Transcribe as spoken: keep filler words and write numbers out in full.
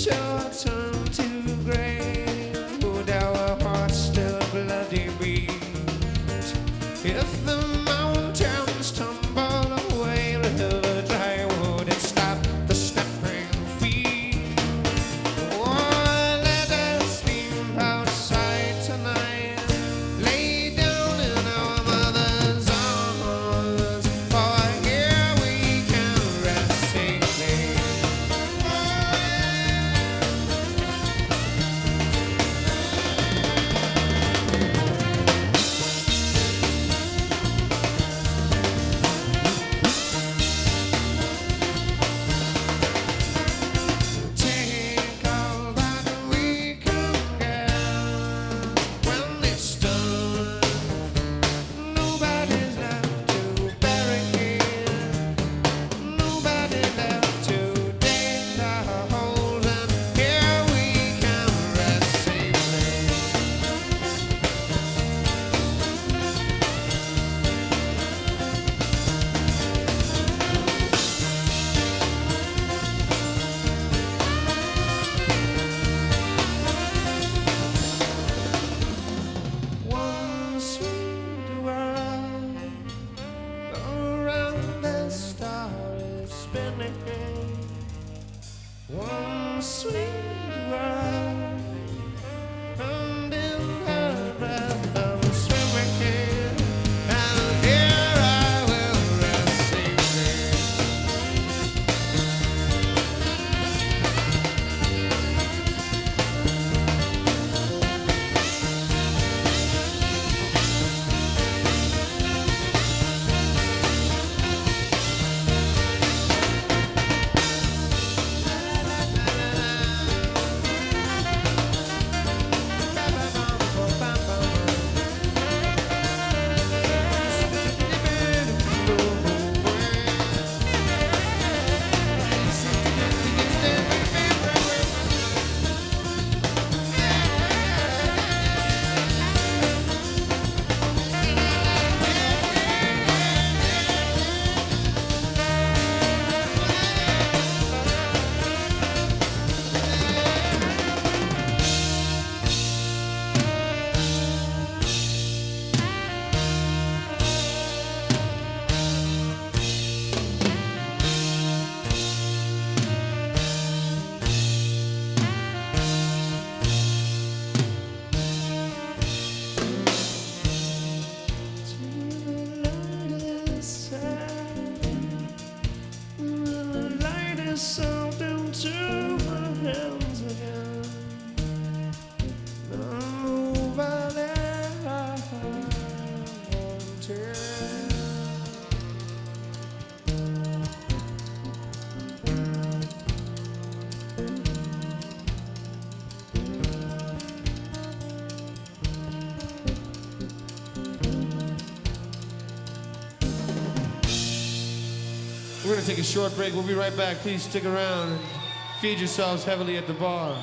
shall turn to gray. Would our hearts still bloody beat? If the mountains tumble away, river dry, would it stop the stepping feet? Oh, let us sleep outside tonight, lay down in our mother's arms, for here we can rest safely. Take all that we can get when it's done. Nobody's left to bury here. Nobody left to dig the holes, and here we can rest safely. One sweet world around the star is spinning. One sweet world, and in her breath I'm swimming, and here I will rest safely. Something to my hands again. The move I wanted. We're going to take a short break. We'll be right back. Please stick around and feed yourselves heavily at the bar.